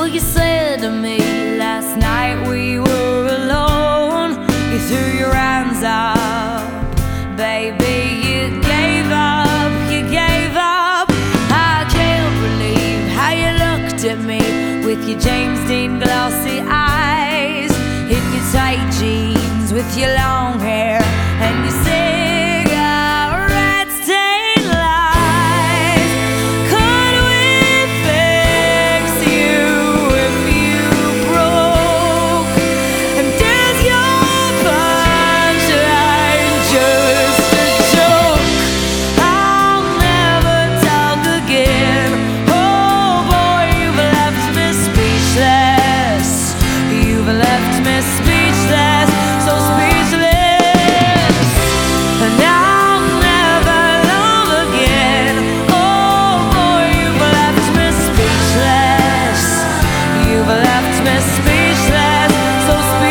Well, you said to me last night we were alone. You threw your hands up, baby, you gave up, you gave up. I can't believe how you looked at me with your James Dean glossy eyes, in your tight jeans with your long hair and your cigarette stained lies. Could we fix you if you broke? And is your punchline just a joke? I'll never talk again. Oh boy, you've left me speechless. You've left me speechless, so speechless. And I'll never love again. Oh boy, you've left me speechless. You've left me speechless, so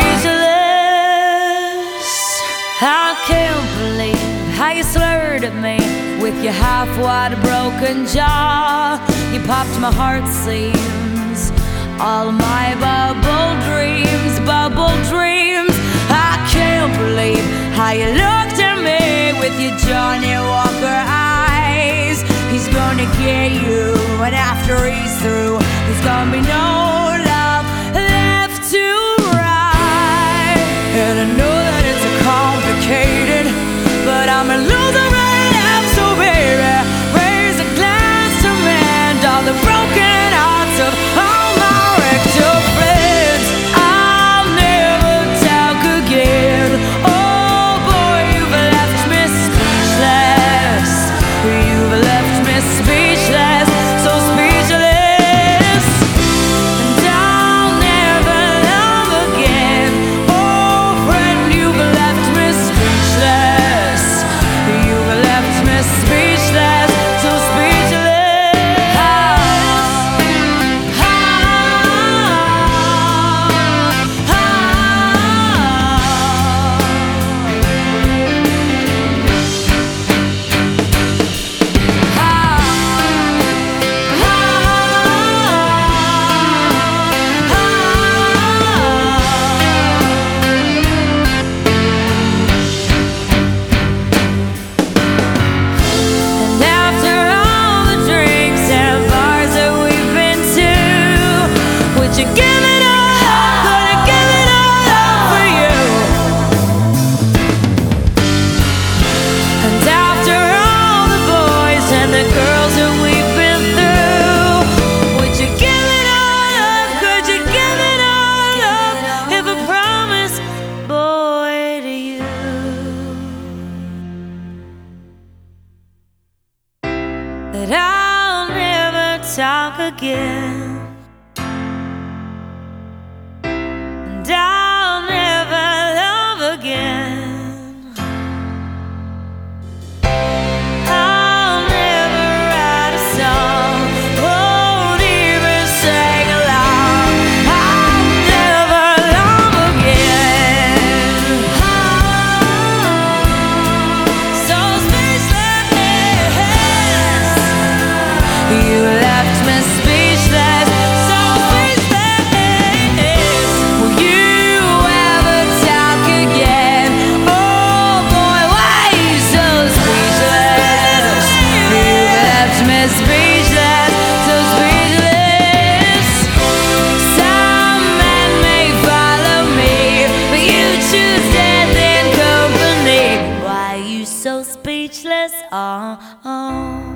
speechless. I can't believe how you slurred at me with your half-wide broken jaw. You popped my heart seams, all my bubble dreams, bubble dreams. I can't believe how you looked at me with your Johnny Walker eyes. He's gonna get you, and after he's through, there's gonna be no love left to ride. And I know that it's complicated, but I'm a loser right now, so baby, raise a glass to mend all the broken hearts of all my wrecked up friends. I'll never talk again. Oh boy, you've left me speechless. You've left me speechless, so speechless. And I'll never love again. Oh friend, you've left me speechless. You've left me speechless, so speechless. And after all the drinks and bars that we've been to, would you give it all? Would you give it all up for you? And after all the boys and the girls that we've been through, would you give it all up? Could you give it all up if I promised, boy, to you that I'll never talk again, and I'll never love again. I'll never write a song, won't even sing along. I'll never love again. So speechless. You left me speechless, so speechless. Will you ever talk again? Oh boy, why you so speechless? You left me speechless, so speechless. Some men may follow me, but you choose death and company. Why you so speechless? Oh.